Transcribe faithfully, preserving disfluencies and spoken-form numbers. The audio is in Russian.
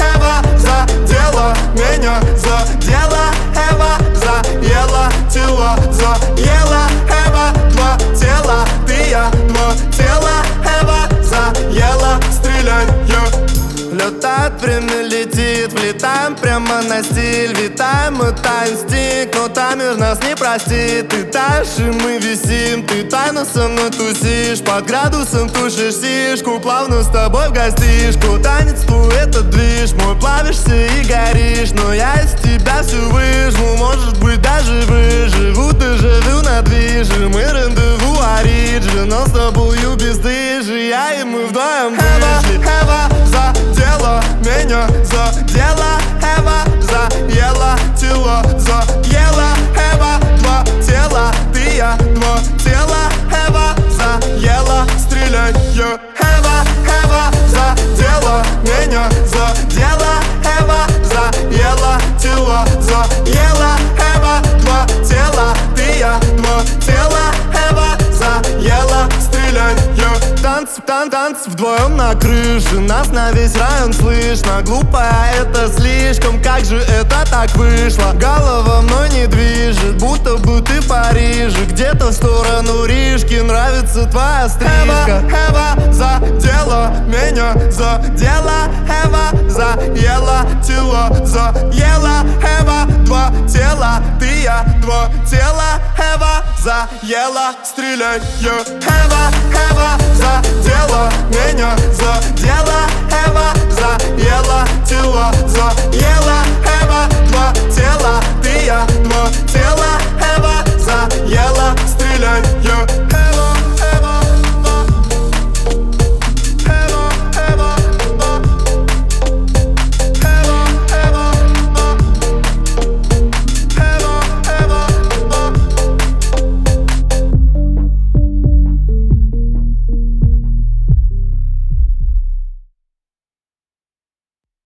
Эва задела меня, задела. Эва заела тело, заела. Эва два тела, ты я два тела. Эва заела, стреляй, я. Летает время, летит, влетаем прямо на стиль. Витаем, это инстинкт, но таймер нас не простит. Ты таешь, и мы висим, ты тайно со мной тусишь. Под градусом тушишь сишку, плавно с тобой в гостишку. Танец твой, это движ, мой плавишься и горишь. Но я из тебя все выжму, может быть даже выживу. Ты живу на движе, мы рандеву ориджи. Но с тобою бесстыжи, я и мы вдвоем вышли. Эва задела меня, задела. Эва заела тело, заела. Эва два тела, ты я два тела. Эва заела, стреляй, я. Эва, Эва задела меня, задела. Эва заела тело, заела. Эва два тела, ты я два тела. Эва заела, стреляй, я. Танц, тан, танц вдвоем на крыше, нас на весь район слышно. Глупая, это слишком, как же это так вышло? Голова мной не движет, будто бы ты в Париже. Где-то в сторону Рижки, нравится твоя стрижка. Эва, Эва задела меня, задела. Эва заела тело, заела. Эва два тела, ты я два тела. Эва заела, стреляй, я. Эва, Эва задела меня, задела. Эва заела